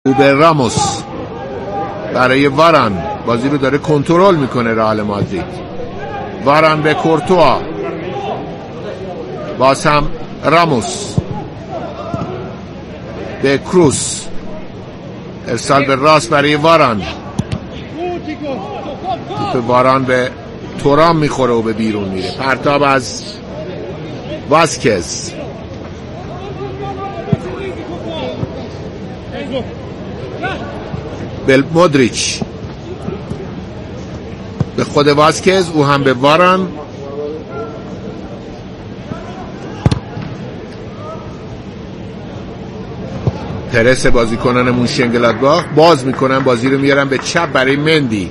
اوبر راموس برای واران بازی رو داره کنترل میکنه رئال مادرید. واران به کورتوا، باز هم راموس به کروس، ارسال به راست برای واران، توپ واران به تورام میخوره و به بیرون میره. پرتاب از واسکز، به مودریچ، به خود واسکز، او هم به واران. پرس بازیکنان مونشنگلادباخ باز میکنن، بازی رو میارن به چپ برای مندی.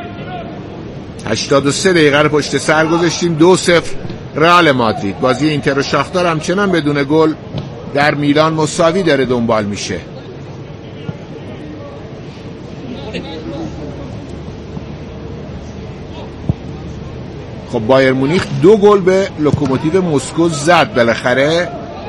83 دقیقه رو پشت سر گذاشتیم. 2-0 رئال مادرید. بازی اینتر و شاختار همچنان بدون گل در میلان مساوی داره دنبال میشه. خب بایر مونیخ 2 گل به لوکوموتیو مسکو زد بالاخره.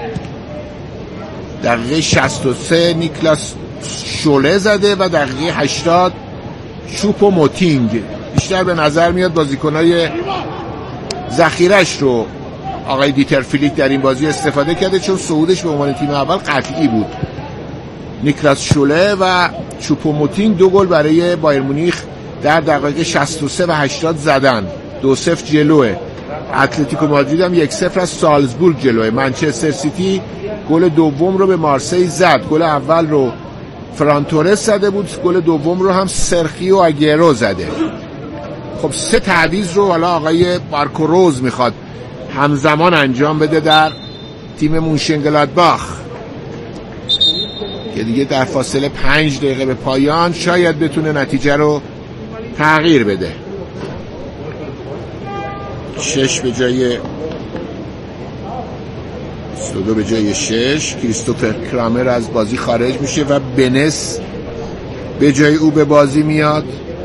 دقیقه 63 نیکلاس شوله زده و دقیقه 80 چوپو موتینگ. بیشتر به نظر میاد بازیکنای ذخیرش رو آقای دیتر فلیک در این بازی استفاده کرده، چون صعودش به عنوان تیم اول قطعی بود. نیکلاس شوله و چوپو موتینگ 2 گل برای بایر مونیخ در دقایق 63 و 80 زدن. 2-0 جلوه. اتلتیکو مادرید هم 1-0 از سالزبورگ جلوه. منچستر سیتی گل دوم رو به مارسی زد. گل اول رو فران تورس زده بود، گل دوم رو هم سرخیو آگیرو زده. خب 3 تعویض رو حالا آقای مارکو روز میخواد همزمان انجام بده در تیم مونشنگلادباخ که دیگه در فاصله 5 دقیقه به پایان شاید بتونه نتیجه رو تغییر بده. 6 به جای 22 به جای 6. کریستوفر کرامر از بازی خارج میشه و بنس به جای او به بازی میاد.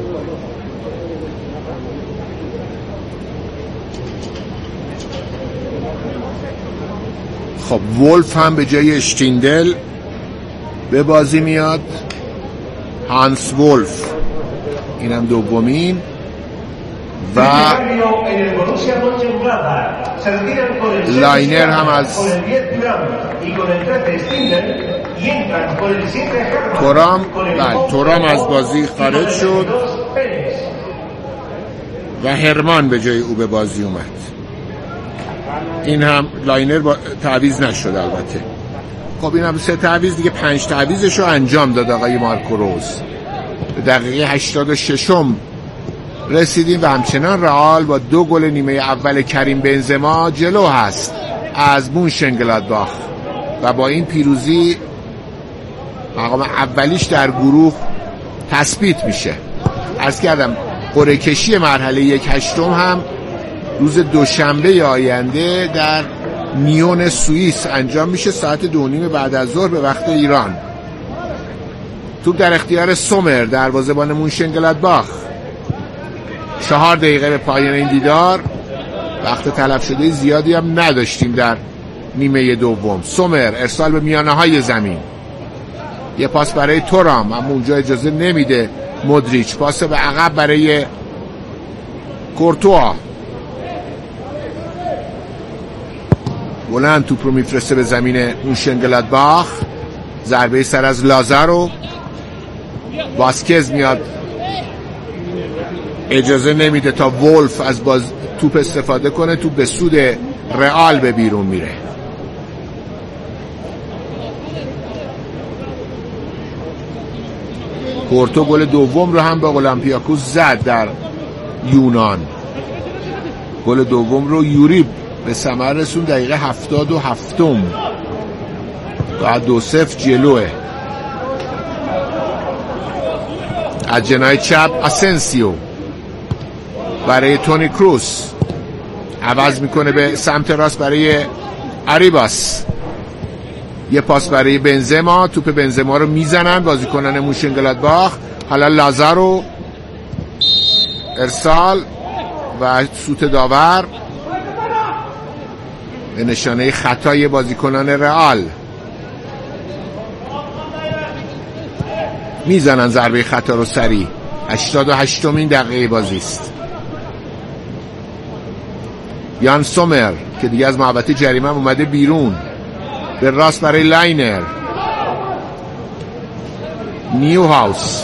خب وولف هم به جای اشتیندل به بازی میاد. هانس وولف، اینم دومین. و لاینر هم از تورام از بازی خارج شد و هرمان به جای او به بازی اومد. این هم لاینر تعویض نشد البته. خب این هم 3 تعویض دیگه. 5 تعویضش رو انجام داد آقای مارکو روز. به دقیقه 86 رسیدیم و همچنان رئال با 2 گل نیمه اول کریم بنزما جلو هست از مونشنگلادباخ و با این پیروزی مقام اولیش در گروه تثبیت میشه. عرض کردم قرعه کشی مرحله 1/8 هم روز دوشنبه آینده در نیون سوئیس انجام میشه، ساعت 2:30 بعد از ظهر به وقت ایران. توپ در اختیار سومر، دروازه‌بان مونشنگلادباخ. 4 دقیقه به پایان این دیدار. وقت تلف شده زیادی هم نداشتیم در نیمه دوم. سومر ارسال به میانه های زمین، یه پاس برای تورام، اما اونجا اجازه نمیده مودریچ. پاس به عقب برای کورتوا، بلند توپ رو میفرسته به زمین مونشنگلادباخ. ضربه سر از لازارو. واسکز میاد، اجازه نمیده تا وولف از توپ استفاده کنه. توپ به سود رئال به بیرون میره. پورتو گل دوم رو هم به اولمپیاکوس زد در یونان. گل دوم رو یوریب به ثمر رسون دقیقه 77 و 2-0 جلوه. از جناح چپ آسنسیو برای تونی کروس، عوض میکنه به سمت راست برای آریباس. یه پاس برای بنزما. توپ بنزما رو میزنن بازیکنان مونشنگلادباخ. حالا لازارو ارسال و سوت داور به نشانه خطای بازیکنان رئال. میزنن ضربه خطا رو سریع. 88مین دقیقه بازی است. یان سومر که دیگه از محوطه جریمه اومده بیرون، به راست برای لاینر. نیو هاوس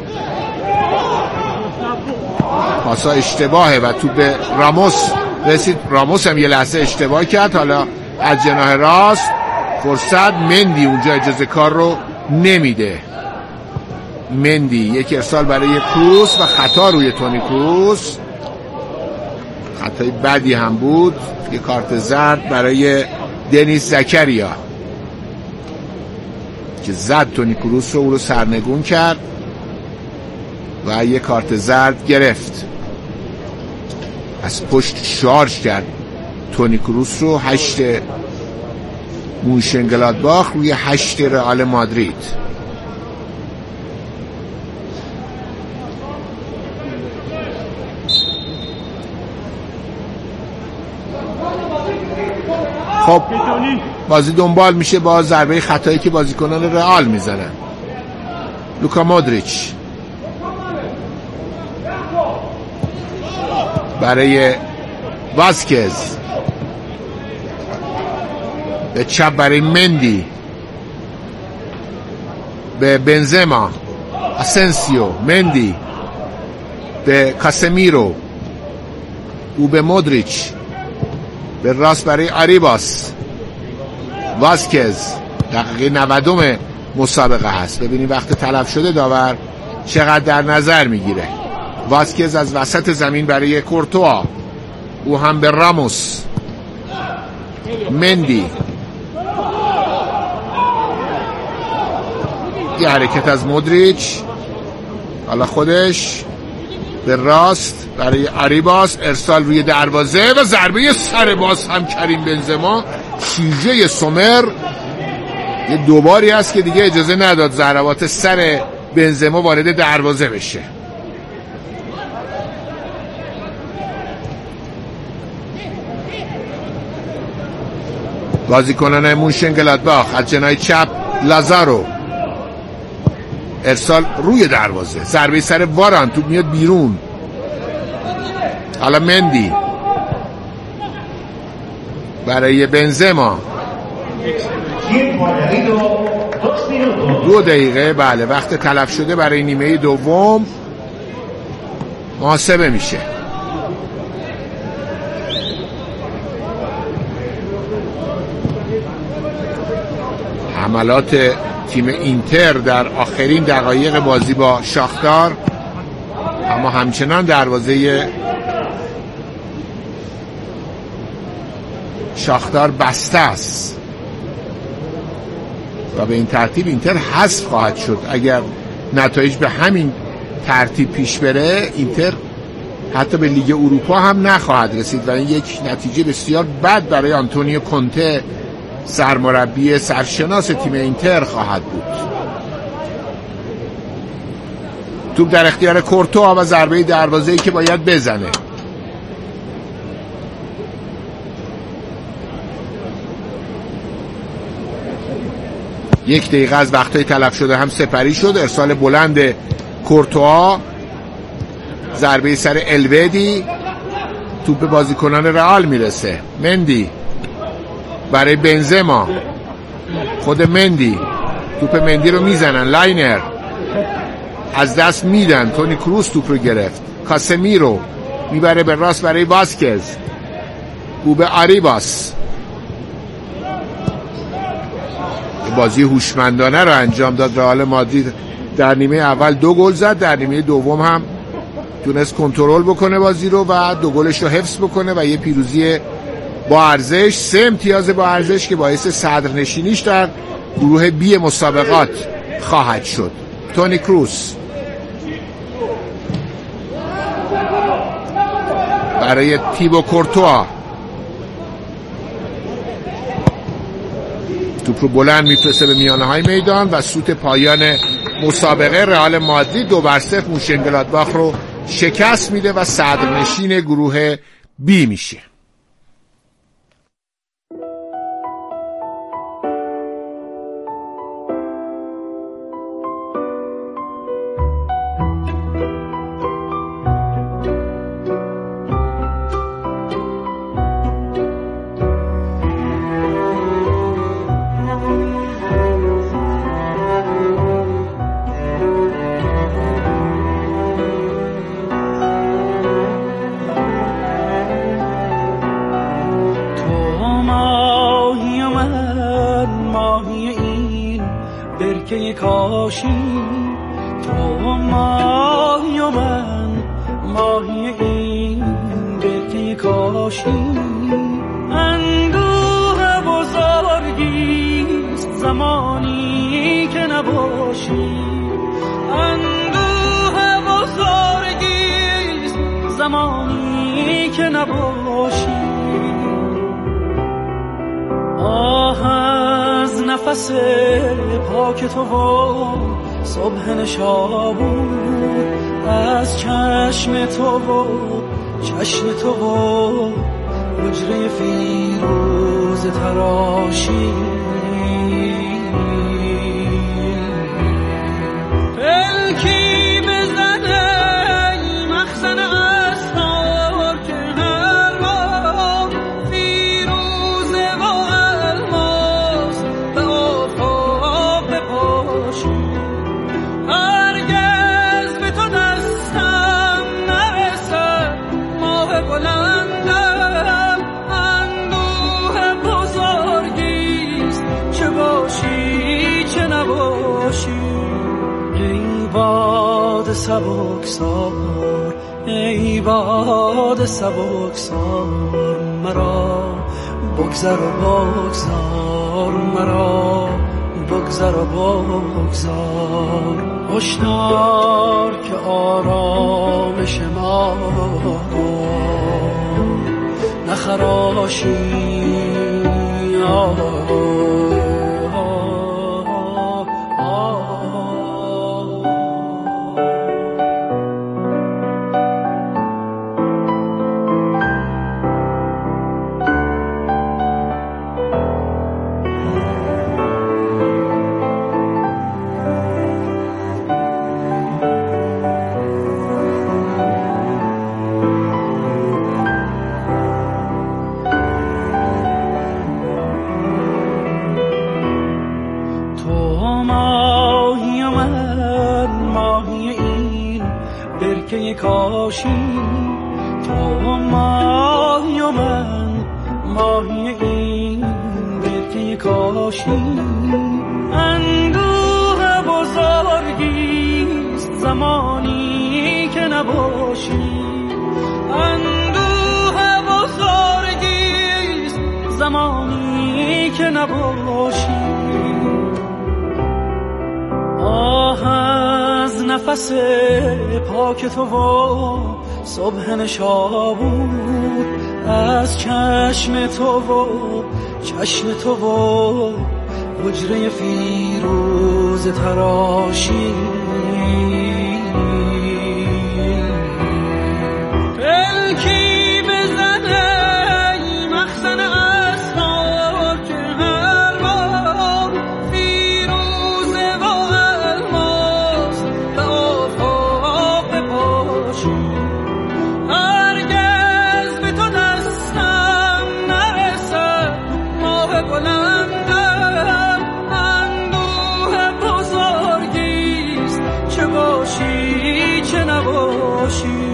پاسا اشتباهه و تو به راموس رسید. راموس هم یه لحظه اشتباه کرد. حالا از جناح راست فرصت. مندی اونجا اجازه کار رو نمیده. مندی یک ارسال برای کروس و خطا روی تونی کروس. خطای بدی هم بود. یه کارت زرد برای دنیس زکریا که زد تونی کروس رو، او رو سرنگون کرد و یه کارت زرد گرفت. از پشت شارژ کرد تونی کروس رو. 8 مونشنگلادباخ روی 8 رئال مادرید. خب بازی دنبال میشه با ضربه خطایی که بازیکنان رئال میزنن. لوکا مودریچ برای واسکز، به چپ برای مندی، به بنزما، اسنسیو، مندی به کاسمیرو، او به مودریچ، به راست برای آریباس. واسکز دقیقه 90 مسابقه هست. ببینید وقت تلف شده داور چقدر در نظر میگیره. واسکز از وسط زمین برای کورتوا، او هم به راموس. مندی، یه حرکت از مودریچ، حالا خودش به راست برای آریباس، ارسال روی دروازه و ضربه سر باز هم کریم بنزما. شیجه سومر یه دوباری هست که دیگه اجازه نداد ضربات سر بنزما وارد دروازه بشه. بازیکنان مونشنگلادباخ از جناح چپ لازارو، ارسال روی دروازه، ضربه سر واران، توپ میاد بیرون. حالا مندی برای بنزما. 2 دقیقه بله وقت تلف شده برای نیمه دوم محاسبه میشه. حملات تیم اینتر در آخرین دقایق بازی با شاختار، اما همچنان دروازه شاختار بسته است و به این ترتیب اینتر حذف خواهد شد. اگر نتایج به همین ترتیب پیش بره، اینتر حتی به لیگ اروپا هم نخواهد رسید و این یک نتیجه بسیار بد برای آنتونیو کونته، سرمربی سرشناس تیم اینتر خواهد بود. توپ در اختیار کورتوا و ضربه دروازه‌ای که باید بزنه. یک دقیقه از وقتای تلف شده هم سپری شد. ارسال بلند کورتوا، ضربه سر الودی، توپ به بازیکنان رئال میرسه. مندی برای بنزما، خود مندی، توپ مندی رو میزنن. لاینر از دست میدن. تونی کروس توپ رو گرفت. کاسمیرو میبره به راست برای واسکز، او به آریباس. بازی هوشمندانه رو انجام داد رئال مادرید. در نیمه اول 2 گل زد، در نیمه دوم هم تونست کنترل بکنه بازی رو و 2 گلش رو حفظ بکنه و یه پیروزی با ارزش، 3 امتیاز با ارزش که باعث صدرنشینیش در گروه بی مسابقات خواهد شد. تونی کروس برای تیبو کورتوا، توپ رو بلند میفرسته به میانه های میدان و سوت پایان مسابقه رئال مادرید 2-0 مونشنگلادباخ رو شکست میده و صدرنشین گروه بی میشه. کاشی، تو ماهی و من ماهی این برکه کاشی. اندوه بزرگیست زمانی که نباشی، اندوه بزرگیست زمانی که نباشی. آه از نفس پاک تو و صبح نشابور، از چشم تو و چشم تو و حجره فیروز تراشی. پلکی بزنه مخزن اسرار که هر ما فیروزه و الماس به آفتاب بپاشی. هرگز به تو دستم نرسد ماه بلندم، اندوه بزرگیست چه باشی چه نباشی. ای باد سبکسار، ای باد سبکسار، مرا بگذر و بگذار، مرا بگذر و بگذار. هشدار که آرامش ما نخراشی. کاشی، تو ماهی و من ماهی این برکه کاشی. اندوه بزرگیست زمانی که نباشی، اندوه بزرگیست زمانی که نباشی. آه از نفس پاک تو و صبح نشابور، از چشم تو و چشم تو و حجره فیروز تراشی. پلکی بزنه مخزن اسرار که هر ما فیروزه و الماس به آفتاب بپاشی. هرگز به تو دستم نرسد ماه بلندم، اندوه بزرگیست چه باشی چه نباشی.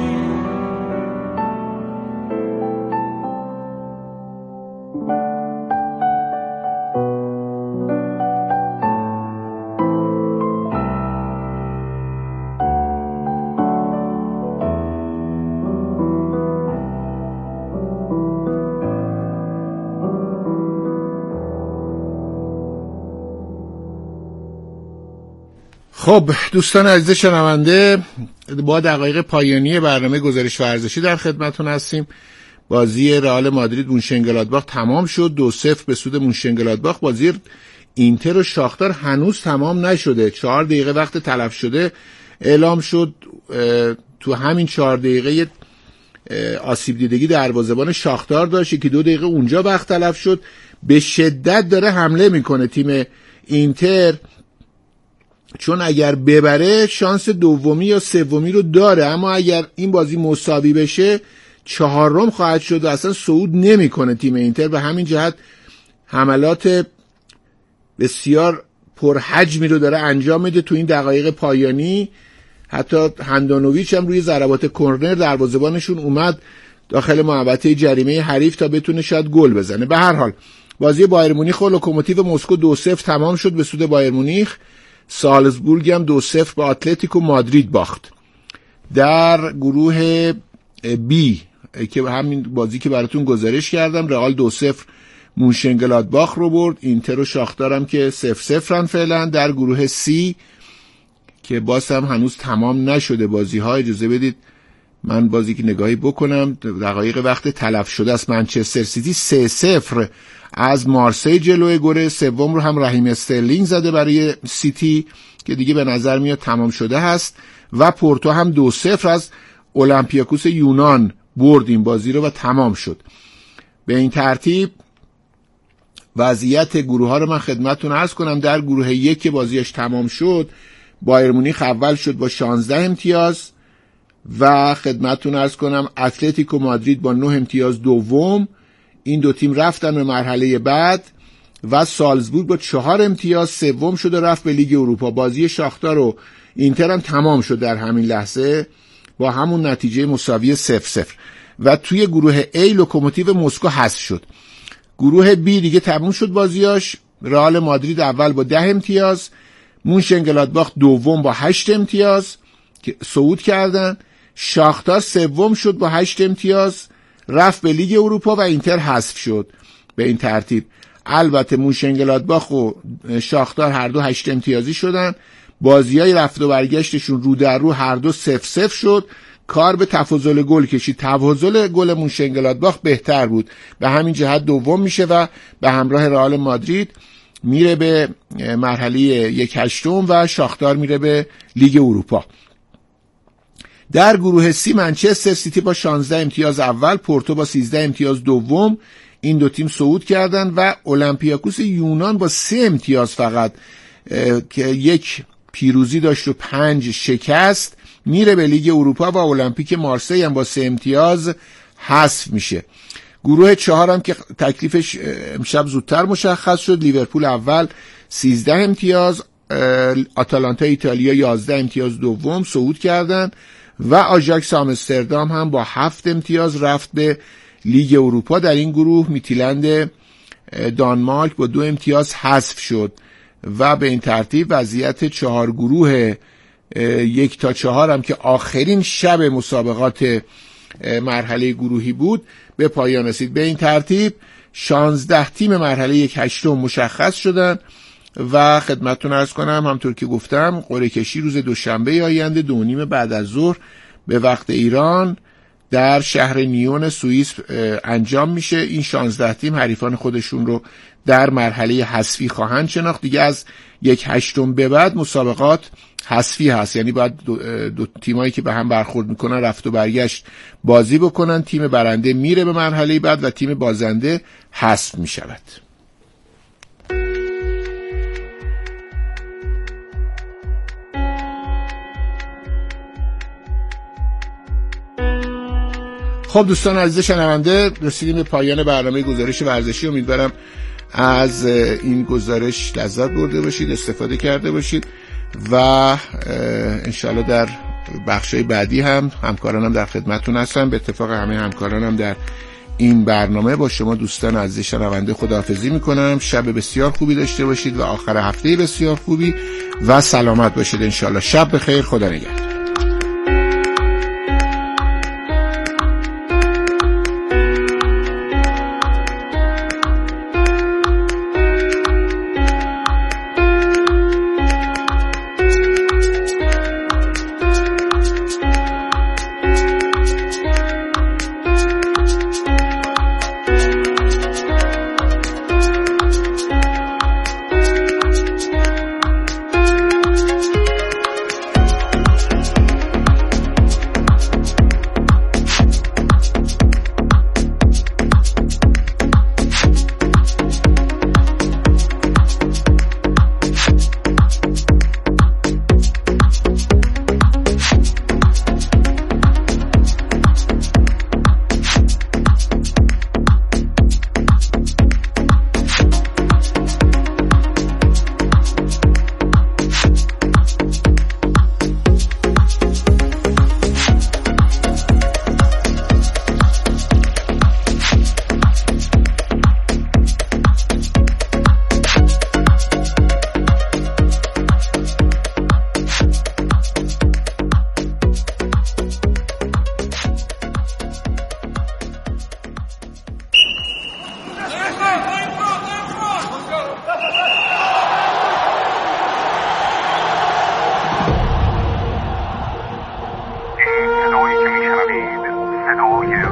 خب دوستان عزیز شنونده، با دقایق پایانی برنامه گزارش ورزشی در خدمتتون هستیم. بازی رئال مادرید مونشنگلادباخ تمام شد، 2-0 به سود مونشنگلادباخ. بازی اینتر و شاختار هنوز تمام نشده، 4 دقیقه وقت تلف شده اعلام شد. تو همین 4 دقیقه آسیب دیدگی دروازه‌بان شاختار داشت، 1-2 دقیقه اونجا وقت تلف شد. به شدت داره حمله میکنه تیم اینتر، چون اگر ببره شانس دومی یا سومی رو داره، اما اگر این بازی مساوی بشه 4م خواهد شد و اصلا صعود نمیکنه تیم اینتر. به همین جهت حملات بسیار پرحجمی رو داره انجام میده تو این دقایق پایانی. حتی هندانویچ هم روی ضربات کرنر دروازه‌بانشون اومد داخل محوطه جریمه حریف تا بتونه شاید گل بزنه. به هر حال بازی بایر مونیخ و لوکوموتیو مسکو 2-0 تمام شد به سود بایر مونیخ. سالزبورگ هم 2-0 با اتلتیکو مادرید باخت. در گروه بی که همین بازی که براتون گزارش کردم، رئال 2-0 مونشنگلادباخ رو برد. اینتر و شاختار هم که 0-0 فعلا. در گروه سی که باز هم هنوز تمام نشده بازی ها، اجازه بدید من بازی که نگاهی بکنم، دقایق وقت تلف شده است. منچستر سیتی 3-0 از مارسی جلوی گل سوم رو هم رحیم استرلینگ زده برای سیتی که دیگه به نظر میاد تمام شده هست، و پورتو هم 2-0 از اولمپیاکوس یونان برد این بازی رو و تمام شد. به این ترتیب وضعیت گروه ها رو من خدمتتون عرض کنم. در گروه یک که بازیش تمام شد، بایر مونیخ اول شد با 16 امتیاز و خدمتتون عرض کنم اتلتیکو مادرید با 9 امتیاز دوم. این دو تیم رفتن به مرحله بعد و سالزبورگ با 4 امتیاز سوم شد و رفت به لیگ اروپا. بازی شاختار و اینتر هم تمام شد در همین لحظه با همون نتیجه مساوی 0-0 و توی گروه A لوکوموتیو مسکو حذف شد. گروه B دیگه تموم شد بازیاش. رئال مادرید اول با 10 امتیاز، مونشنگلادباخ دوم با 8 امتیاز که صعود کردن، شاختار سوم شد با 8 امتیاز رفت به لیگ اروپا و اینتر حذف شد. به این ترتیب البته مونشنگلادباخ و شاختار هر دو 8 امتیازی شدن. بازیای رفت و برگشتشون رو در رو هر دو 0-0 شد. کار به تفاضل گل کشید. تفاضل گل مونشنگلادباخ بهتر بود، به همین جهت دوم میشه و به همراه رئال مادرید میره به مرحله 1/8 و شاختار میره به لیگ اروپا. در گروه سی منچستر سیتی با 16 امتیاز اول، پورتو با 13 امتیاز دوم، این دو تیم صعود کردن و اولمپیاکوس یونان با 3 امتیاز فقط که یک پیروزی داشت و 5 شکست میره به لیگ اروپا و المپیک مارسی هم با 3 امتیاز حذف میشه. گروه 4 هم که تکلیفش امشب زودتر مشخص شد، لیورپول اول 13 امتیاز، آتالانتا ایتالیا 11 امتیاز دوم صعود کردن و آژاکس آمستردام هم با 7 امتیاز رفت به لیگ اروپا. در این گروه میتیلند دانمارک با 2 امتیاز حذف شد و به این ترتیب وضعیت 4 گروه 1 تا 4 هم که آخرین شب مسابقات مرحله گروهی بود به پایان رسید. به این ترتیب 16 تیم مرحله 1/8 مشخص شدن و خدمتتون عرض کنم همطور که گفتم قرعه کشی روز دوشنبه آینده 2:30 بعد از ظهر به وقت ایران در شهر نیون سوئیس انجام میشه. این 16 تیم حریفان خودشون رو در مرحله حذفی خواهند شناخت. دیگه از 1/8 به بعد مسابقات حذفی هست، یعنی باید دو تیمایی که به هم برخورد میکنن رفت و برگشت بازی بکنن. تیم برنده میره به مرحله بعد و تیم بازنده حذف میشود. خب دوستان عزیز شنونده، رسیدیم به پایان برنامه گزارش ورزشی. امیدوارم از این گزارش لذت برده باشید، استفاده کرده باشید و انشالله در بخشای بعدی هم همکارانم در خدمتتون هستم. به اتفاق همه همکارانم در این برنامه با شما دوستان عزیز شنونده خداحافظی میکنم. شب بسیار خوبی داشته باشید و آخر هفته بسیار خوبی و سلامت باشید انشالله. شب بخیر، خدا نگهدار.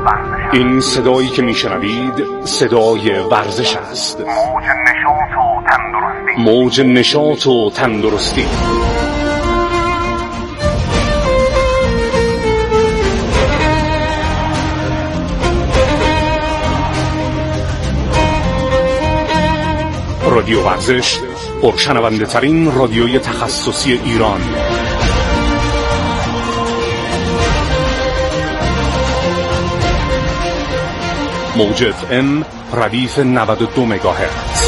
این صدایی که میشنوید صدای ورزش است. موج نشاط و تندرستی. رادیو ورزش، پرشنونده ترین رادیوی تخصصی ایران. موج FM ردیف 92 مگاهرتز.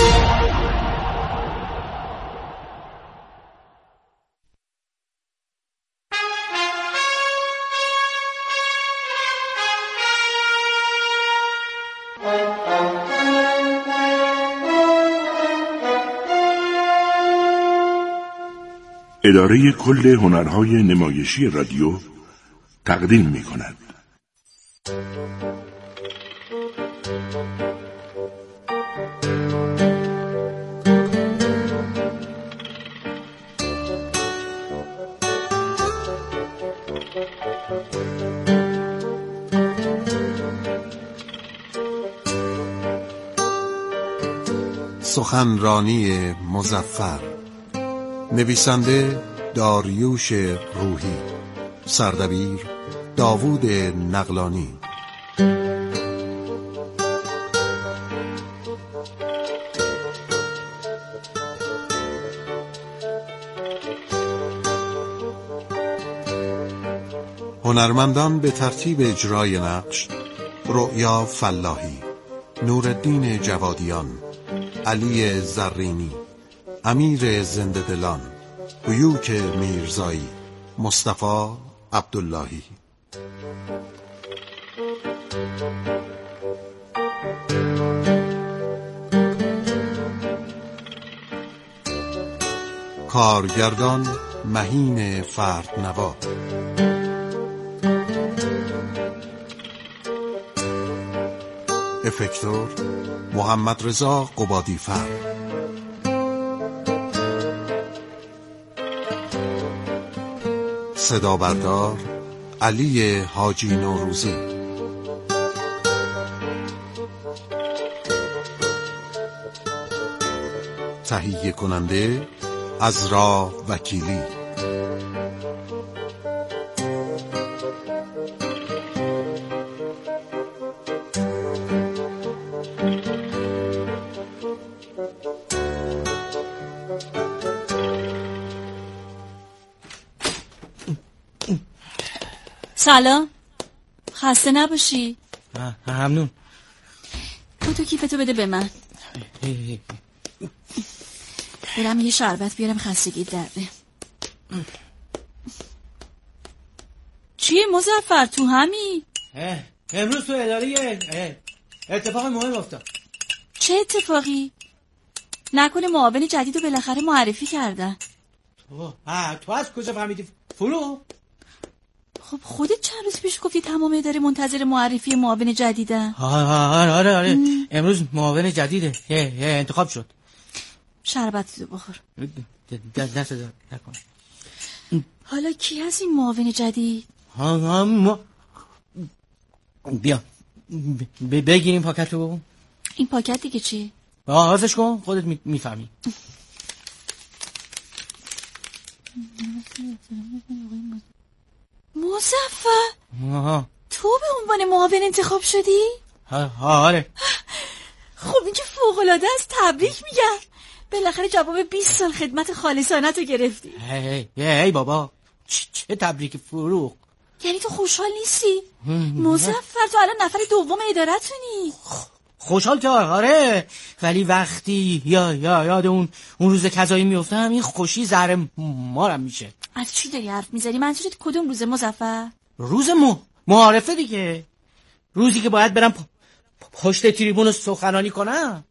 اداره کل هنرهای نمایشی رادیو تقدیم می‌کند. سخنرانی مظفر، نویسنده داریوش روحی، سردبیر داوود نقلانی. هنرمندان به ترتیب اجرای نقش: رؤیا فلاحی، نورالدین جوادیان، علی زرینی، امیر زنده‌دلان، بیوک میرزایی، مصطفی عبداللهی. کارگردان مهین فردنوا. افکتور محمد رضا قبادی‌فر. صدا بردار علی حاجی نوروزی. تهیه کننده عزرا وکیلی. سلام، خسته نباشی. ممنون. تو کیفتو بده به من. برم یه شربت بیارم، خستگی درده. چیه مظفر تو همی؟ امروز تو اداره اتفاق مهم افتاد. چه اتفاقی؟ نکنه معاون جدید رو بالاخره معرفی کردن؟ تو از کجا فهمیدی فرو؟ خب خودت چند روز پیش گفتی تمام اداره منتظر معرفی معاون جدیدن. آره. امروز معاون جدیده. انتخاب شد. شربت رو بخور. دست نکن. حالا کی هست این معاون جدید؟ بیا بگیر این پاکت رو. این پاکت دیگه چی؟ آغازش کن، خودت میفهمی. مظفر، تو به عنوان معاون انتخاب شدی؟ آره. خب این که فوق‌العاده است، تبریک میگم. بالاخره جواب 20 سال خدمت خالصانه تو گرفتی. هی بابا، چه تبریک فروغ. یعنی تو خوشحال نیستی؟ مظفر، تو الان نفر دوم ادارتونی. خوشحال که آره، ولی وقتی یاد اون روز کذایی میفتم این خوشی زهر مارم میشه. از چی داری حرف میزنی؟ منظورت کدوم روز مظفر؟ روز معارفه دیگه، روزی که باید برم پشت تریبون سخنرانی کنم.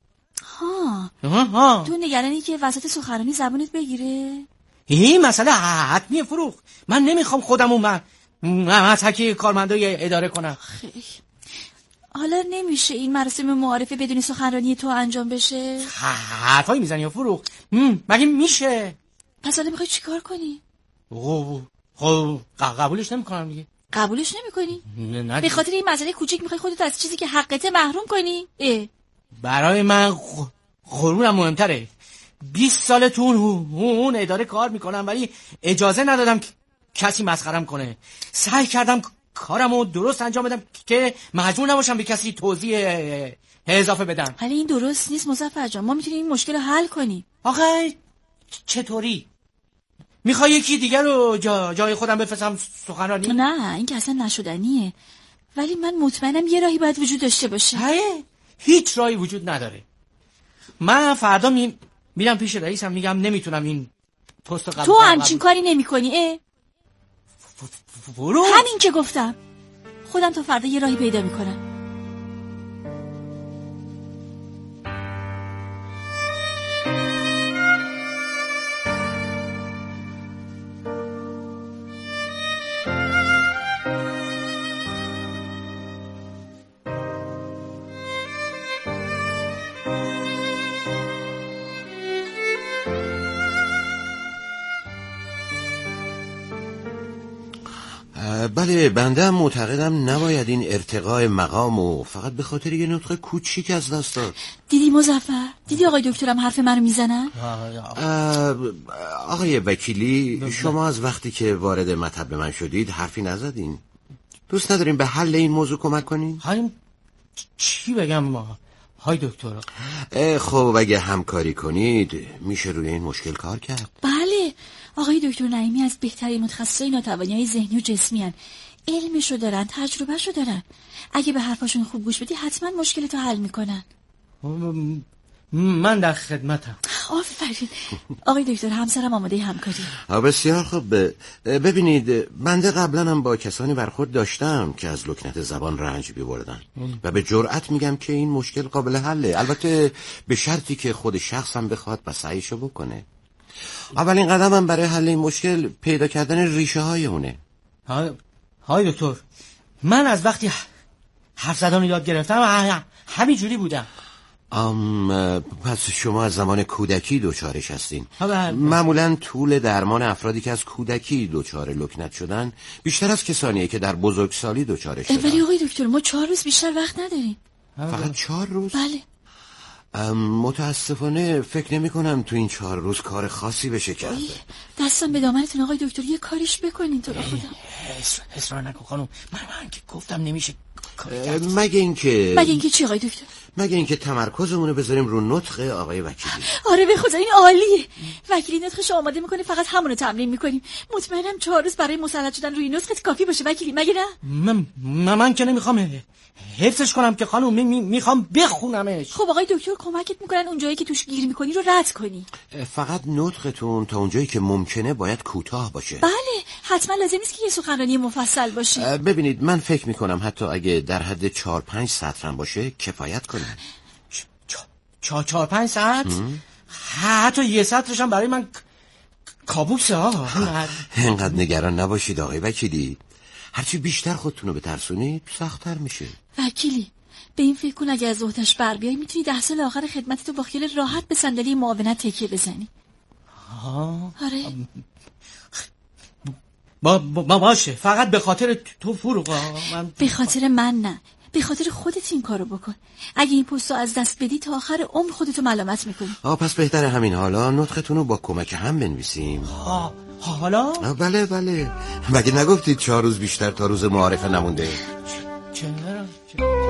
تو نگرانی که وسط سخنرانی زبونت بگیره؟ این مسئله حتمیه فروغ. من نمیخوام خودمو متکی کارمندای اداره کنم. خیلی. حالا نمیشه این مراسم معارفه بدون سخنرانی تو انجام بشه؟ حرفایی میزنی یا فروغ؟ مگه میشه؟ پس حالا میخوای چیکار کنی؟ خب قبولش نمیکنم دیگه. قبولش نمی‌کنی؟ نه به خاطر این مسئله کوچیک میخوای خودت از چیزی که حقته محروم کنی؟ برای من قربونم مهمتره. 20 سال تو اون اداره کار میکنم ولی اجازه ندادم کسی مسخرم کنه. سعی کردم کارمو درست انجام بدم که مجبور نباشم به کسی توضیح اضافه بدم. ولی این درست نیست مظفر جان. ما میتونیم این مشکل رو حل کنیم. آخه چطوری؟ میخوای یکی دیگر رو جای خودم بفرستم سخنرانی؟ نه این که اصلا نشدنیه. ولی من مطمئنم یه راهی باید وجود داشته باشه. هیچ راهی وجود نداره. من فردا میرم پیش رئیسم میگم نمیتونم این پست قبول. تو همچین کاری نمی‌کنی. همین که گفتم. خودم تا فردا یه راهی پیدا میکنم. بله بنده هم معتقدم نباید این ارتقاء مقامو فقط به خاطر یه نطق کوچیک از دست داد. دیدی مظفر؟ دیدی آقای دکترم حرف منو میزنن؟ آقای وکیلی شما از وقتی که وارد مطب من شدید حرفی نزدین. دوست نداریم به حل این موضوع کمک کنین؟ چی بگم ما؟ های دکتر خب اگه همکاری کنید میشه روی این مشکل کار کرد. بله آقای دکتر نعیمی از بهترین متخصصای ناتوانی‌های ذهنی و جسمی هن. علمشو دارن، تجربهشو دارن. اگه به حرفاشون خوب گوش بدی حتما مشکلتو حل میکنن. من در خدمتم. آفرین. آقای دکتر همسرم آماده همکاری. بسیار خوب. ببینید بنده قبلا هم با کسانی برخورد داشتم که از لکنت زبان رنج می‌بردن و به جرئت میگم که این مشکل قابل حله، البته به شرطی که خود شخص هم بخواد و سعیشو بکنه. اولین قدمم برای حل این مشکل پیدا کردن ریشه های اونه. های دکتر من از وقتی حرف زدن یاد گرفتم همین جوری بودم. پس شما از زمان کودکی دچارش هستین. معمولا طول درمان افرادی که از کودکی دچار لکنت شدن بیشتر از کسانیه که در بزرگسالی دچارش شدن. ولی آقای دکتر ما 4 روز بیشتر وقت نداریم. فقط 4 روز؟ بله. متاسفانه فکر نمی کنم تو این 4 روز کار خاصی بشه کرده. دستم به دامنتون آقای دکتر یه کاریش بکنین تو رو خدا. اصرار نکن خانم. من که گفتم نمیشه کاری کرد. مگه اینکه چی آقای دکتر؟ مگه اینکه تمرکزمون رو بذاریم رو نطق آقای وکیلی. آره به خدا این عالیه. وکیلی نطقش آماده میکنه فقط همونو تمرین میکنیم. مطمئنم 4 روز برای مسلط شدن روی نطقت کافی باشه وکیلی مگه نه؟ من که نمیخوام حفظش کنم که خانم میخوام بخونمش. خب آقای دکتر کمکت میکنن اونجایی که توش گیر میکنی رو رد کنی. فقط نطقتون تا اونجایی که ممکنه باید کوتاه باشه. بله حتما لازم نیست که یه سخنرانی مفصل باشه. ببینید من فکر میکنم حتی اگه در حد 4-5 سطر باشه کفایت کنه. 4-5 ساعت؟ حتی یه سطرش هم برای من کابوسه ها. اینقدر نگران نباشید آقای وکیلی. هرچی بیشتر خودتون رو بترسونید سخت‌تر میشه. وکیلی به این فکر کن اگه از عهده‌اش بر بیای میتونی 10 سال آخر خدمتتو با خیال راحت به صندلی معاونت تکیه بزنی. آره. باشه فقط به خاطر تو فروغا. به خاطر من نه، به خاطر خودت این کارو بکن. اگه این پستو از دست بدی تا آخر عمر خودتو ملامت میکنی. پس بهتره همین حالا نطقتون رو با کمک هم بنویسیم. حالا؟ بله مگه نگفتید 4 روز بیشتر تا روز معارفه نمونده؟ چرا؟